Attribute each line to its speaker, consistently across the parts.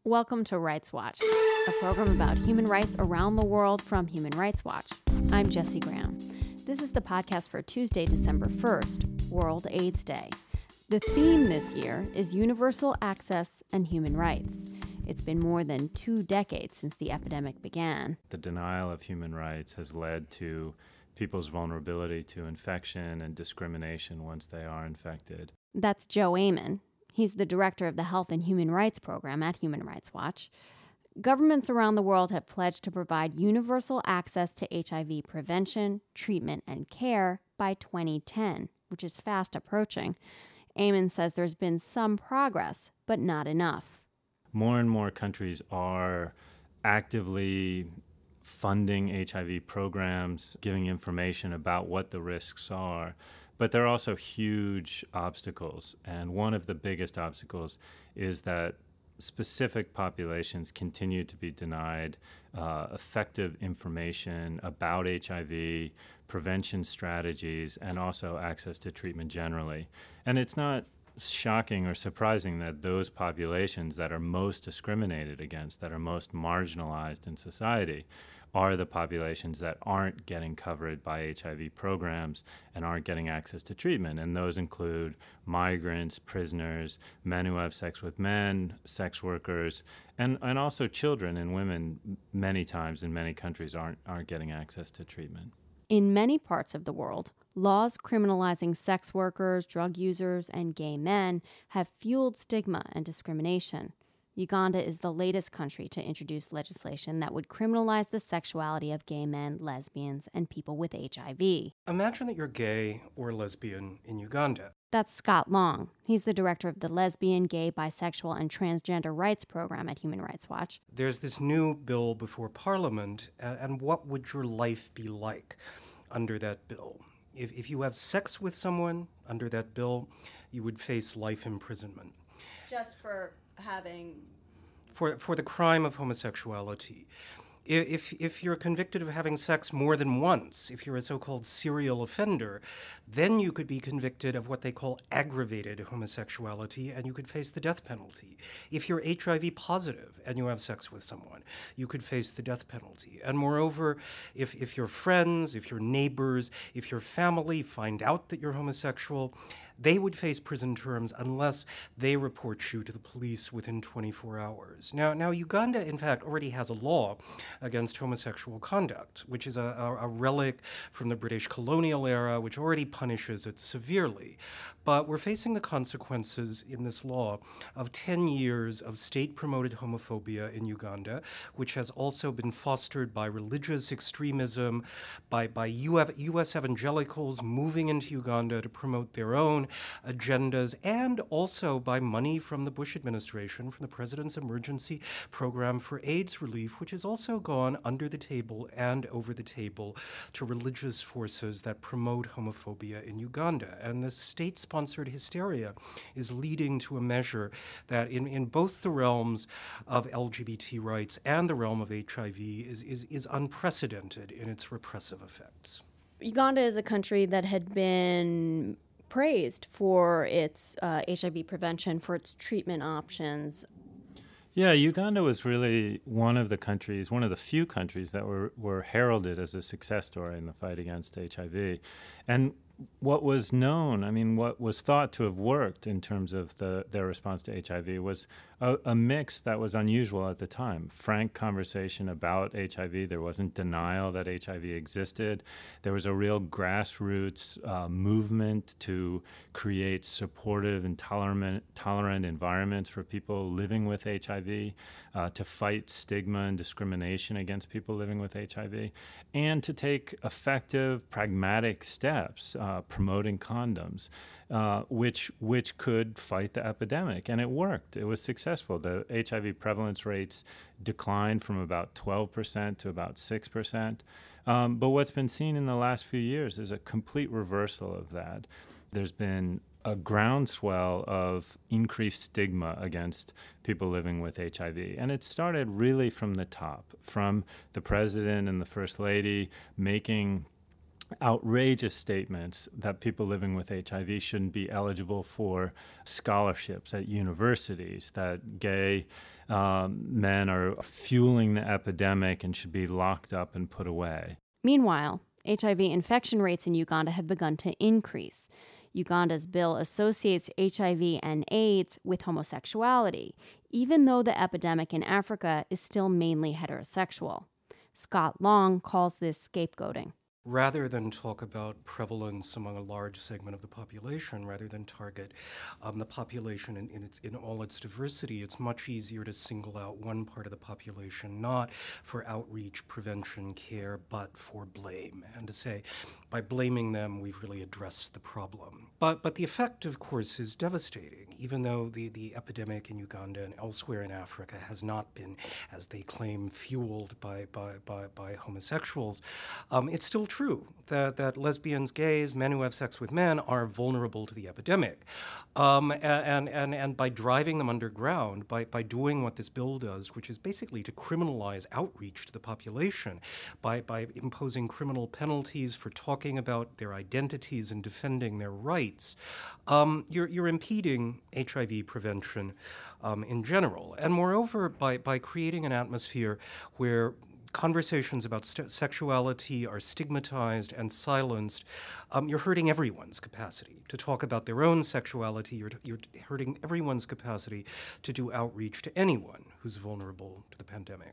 Speaker 1: Welcome to Rights Watch, a program about human rights around the world from Human Rights Watch. I'm Jessie Graham. This is the podcast for Tuesday, December 1st, World AIDS Day. The theme this year is universal access and human rights. It's been more than 2 decades since the epidemic began.
Speaker 2: The denial of human rights has led to people's vulnerability to infection and discrimination once they are infected.
Speaker 1: That's Joe Amen. He's the director of the Health and Human Rights Program at Human Rights Watch. Governments around the world have pledged to provide universal access to HIV prevention, treatment, and care by 2010, which is fast approaching. Amen says there's been some progress, but not enough.
Speaker 2: More and more countries are actively funding HIV programs, giving information about what the risks are. But there are also huge obstacles, and one of the biggest obstacles is that specific populations continue to be denied effective information about HIV, prevention strategies, and also access to treatment generally. And it's not shocking or surprising that those populations that are most discriminated against, that are most marginalized in society, are the populations that aren't getting covered by HIV programs and aren't getting access to treatment. And those include migrants, prisoners, men who have sex with men, sex workers, and also children and women many times in many countries aren't getting access to treatment.
Speaker 1: In many parts of the world, laws criminalizing sex workers, drug users, and gay men have fueled stigma and discrimination. Uganda is the latest country to introduce legislation that would criminalize the sexuality of gay men, lesbians, and people with HIV.
Speaker 3: Imagine that you're gay or lesbian in Uganda.
Speaker 1: That's Scott Long. He's the director of the Lesbian, Gay, Bisexual, and Transgender Rights Program at Human Rights Watch.
Speaker 3: There's this new bill before Parliament, and what would your life be like under that bill? If you have sex with someone under that bill, you would face life imprisonment.
Speaker 1: Just for having...
Speaker 3: For the crime of homosexuality. If you're convicted of having sex more than once, if you're a so-called serial offender, then you could be convicted of what they call aggravated homosexuality, and you could face the death penalty. If you're HIV positive and you have sex with someone, you could face the death penalty. And moreover, if your friends, if your neighbors, if your family find out that you're homosexual, they would face prison terms unless they report you to the police within 24 hours. Now Uganda, in fact, already has a law against homosexual conduct, which is a relic from the British colonial era, which already punishes it severely. But we're facing the consequences in this law of 10 years of state-promoted homophobia in Uganda, which has also been fostered by religious extremism, by U.S. evangelicals moving into Uganda to promote their own agendas, and also by money from the Bush administration, from the President's Emergency Program for AIDS Relief, which has also gone under the table and over the table to religious forces that promote homophobia in Uganda. And this state-sponsored hysteria is leading to a measure that in both the realms of LGBT rights and the realm of HIV is unprecedented in its repressive effects.
Speaker 1: Uganda is a country that had been praised for its HIV prevention, for its treatment options.
Speaker 2: Yeah, Uganda was really one of the few countries that were heralded as a success story in the fight against HIV. And what was known, what was thought to have worked in terms of their response to HIV was a mix that was unusual at the time. Frank conversation about HIV. There wasn't denial that HIV existed. There was a real grassroots movement to create supportive and tolerant environments for people living with HIV, to fight stigma and discrimination against people living with HIV, and to take effective, pragmatic steps, promoting condoms, which could fight the epidemic. And it worked. It was successful. The HIV prevalence rates declined from about 12% to about 6%. But what's been seen in the last few years is a complete reversal of that. There's been a groundswell of increased stigma against people living with HIV. And it started really from the top, from the president and the first lady making outrageous statements that people living with HIV shouldn't be eligible for scholarships at universities, that gay men are fueling the epidemic and should be locked up and put away.
Speaker 1: Meanwhile, HIV infection rates in Uganda have begun to increase. Uganda's bill associates HIV and AIDS with homosexuality, even though the epidemic in Africa is still mainly heterosexual. Scott Long calls this scapegoating.
Speaker 3: Rather than talk about prevalence among a large segment of the population, rather than target the population in all its diversity, it's much easier to single out one part of the population, not for outreach, prevention, care, but for blame, and to say, by blaming them, we've really addressed the problem. But the effect, of course, is devastating, even though the epidemic in Uganda and elsewhere in Africa has not been, as they claim, fueled by homosexuals. It's still true that lesbians, gays, men who have sex with men are vulnerable to the epidemic. And by driving them underground, by doing what this bill does, which is basically to criminalize outreach to the population, by imposing criminal penalties for talking about their identities and defending their rights, you're impeding HIV prevention in general. And moreover, by creating an atmosphere where conversations about sexuality are stigmatized and silenced, you're hurting everyone's capacity to talk about their own sexuality. You're hurting everyone's capacity to do outreach to anyone who's vulnerable to the pandemic.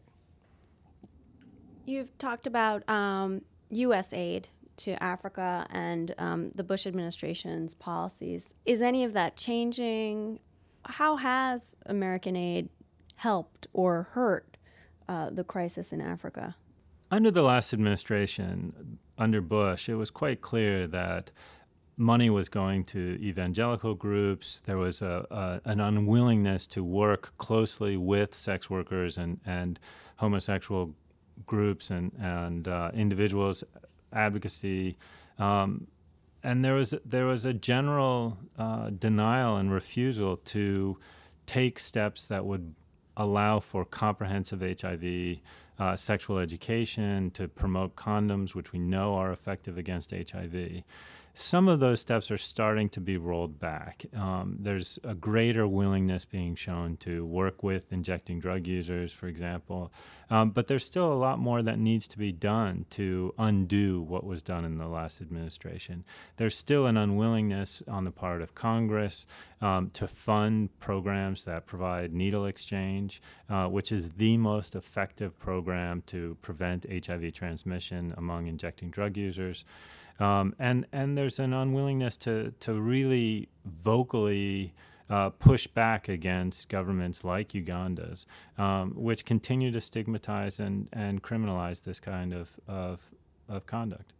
Speaker 1: You've talked about U.S. aid to Africa and the Bush administration's policies. Is any of that changing? How has American aid helped or hurt the crisis in Africa?
Speaker 2: Under the last administration, under Bush, it was quite clear that money was going to evangelical groups. There was an unwillingness to work closely with sex workers and homosexual groups and individuals, advocacy. And there was a general denial and refusal to take steps that would allow for comprehensive HIV sexual education, to promote condoms, which we know are effective against HIV. Some of those steps are starting to be rolled back. There's a greater willingness being shown to work with injecting drug users, for example. But there's still a lot more that needs to be done to undo what was done in the last administration. There's still an unwillingness on the part of Congress to fund programs that provide needle exchange, which is the most effective program to prevent HIV transmission among injecting drug users. And there's an unwillingness to really vocally push back against governments like Uganda's, which continue to stigmatize and criminalize this kind of conduct.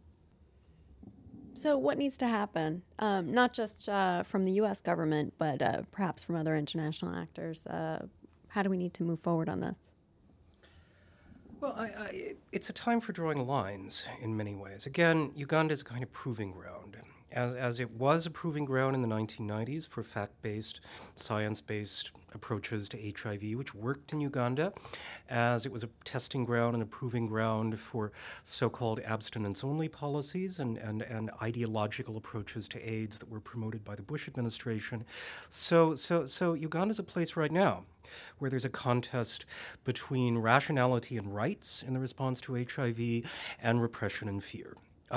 Speaker 1: So what needs to happen, not just from the U.S. government, but perhaps from other international actors? How do we need to move forward on this?
Speaker 3: Well, it's a time for drawing lines in many ways. Again, Uganda is a kind of proving ground. As it was a proving ground in the 1990s for fact-based, science-based approaches to HIV, which worked in Uganda, as it was a testing ground and a proving ground for so-called abstinence-only policies and ideological approaches to AIDS that were promoted by the Bush administration. So Uganda's a place right now where there's a contest between rationality and rights in the response to HIV and repression and fear.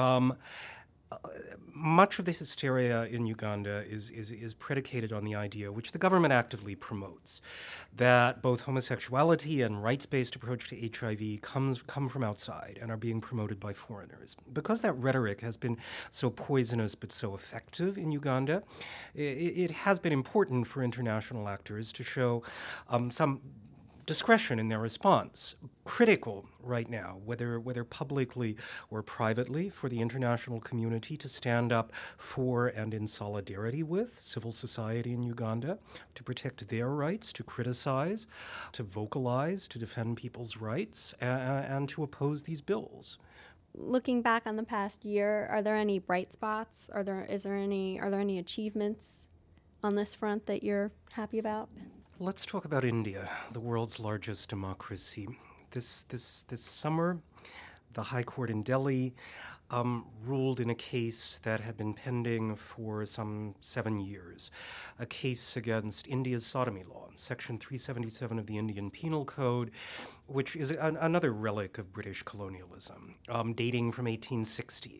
Speaker 3: Much of this hysteria in Uganda is predicated on the idea, which the government actively promotes, that both homosexuality and rights-based approach to HIV come from outside and are being promoted by foreigners. Because that rhetoric has been so poisonous but so effective in Uganda, it has been important for international actors to show some discretion in their response. Critical right now, whether publicly or privately, for the international community to stand up for and in solidarity with civil society in Uganda, to protect their rights, to criticize, to vocalize, to defend people's rights, and to oppose these bills.
Speaker 1: Looking back on the past year, are there any bright spots? Are there any achievements on this front that you're happy about?
Speaker 3: Let's talk about India, the world's largest democracy. This summer, the High Court in Delhi ruled in a case that had been pending for some 7 years, a case against India's sodomy law, Section 377 of the Indian Penal Code, which is another relic of British colonialism, dating from 1860.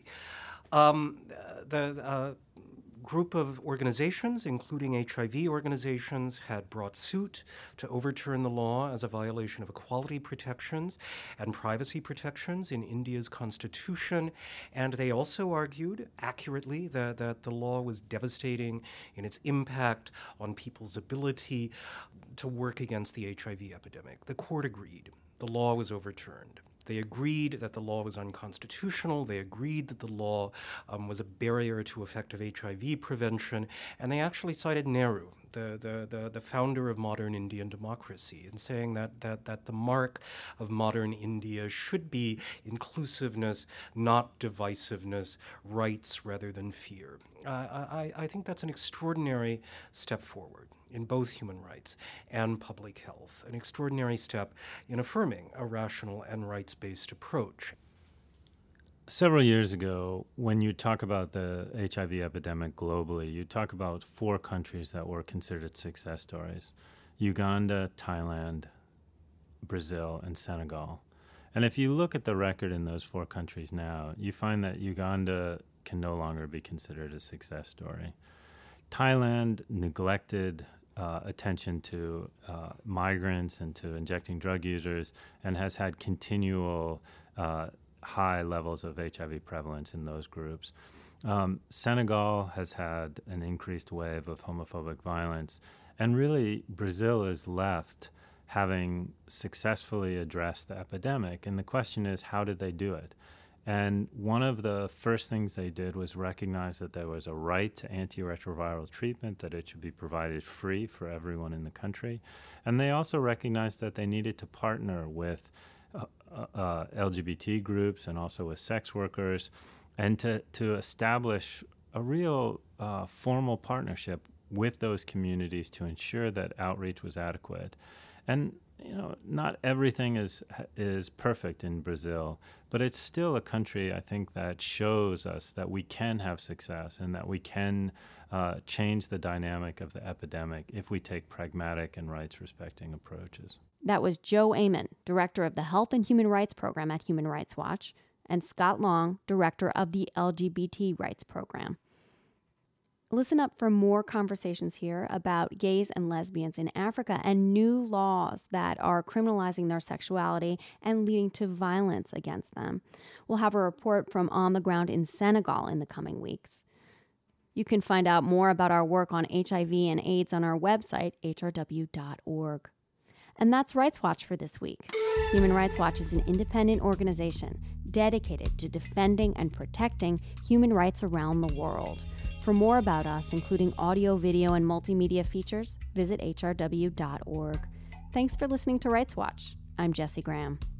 Speaker 3: The group of organizations, including HIV organizations, had brought suit to overturn the law as a violation of equality protections and privacy protections in India's constitution. And they also argued accurately that the law was devastating in its impact on people's ability to work against the HIV epidemic. The court agreed. The law was overturned. They agreed that the law was unconstitutional. They agreed that the law was a barrier to effective HIV prevention. And they actually cited Nehru, the founder of modern Indian democracy, in saying that the mark of modern India should be inclusiveness, not divisiveness, rights rather than fear. I think that's an extraordinary step forward in both human rights and public health, an extraordinary step in affirming a rational and rights-based approach.
Speaker 2: Several years ago, when you talk about the HIV epidemic globally, you talk about 4 countries that were considered success stories: Uganda, Thailand, Brazil, and Senegal. And if you look at the record in those 4 countries now, you find that Uganda can no longer be considered a success story. Thailand neglected attention to migrants and to injecting drug users and has had continual high levels of HIV prevalence in those groups. Senegal has had an increased wave of homophobic violence. And really, Brazil is left having successfully addressed the epidemic. And the question is, how did they do it? And one of the first things they did was recognize that there was a right to antiretroviral treatment, that it should be provided free for everyone in the country. And they also recognized that they needed to partner with LGBT groups and also with sex workers, and to establish a real formal partnership with those communities to ensure that outreach was adequate. And not everything is perfect in Brazil, but it's still a country, I think, that shows us that we can have success and that we can change the dynamic of the epidemic if we take pragmatic and rights-respecting approaches.
Speaker 1: That was Joe Amen, Director of the Health and Human Rights Program at Human Rights Watch, and Scott Long, Director of the LGBT Rights Program. Listen up for more conversations here about gays and lesbians in Africa and new laws that are criminalizing their sexuality and leading to violence against them. We'll have a report from on the ground in Senegal in the coming weeks. You can find out more about our work on HIV and AIDS on our website, hrw.org. And that's Rights Watch for this week. Human Rights Watch is an independent organization dedicated to defending and protecting human rights around the world. For more about us, including audio, video, and multimedia features, visit hrw.org. Thanks for listening to Rights Watch. I'm Jessie Graham.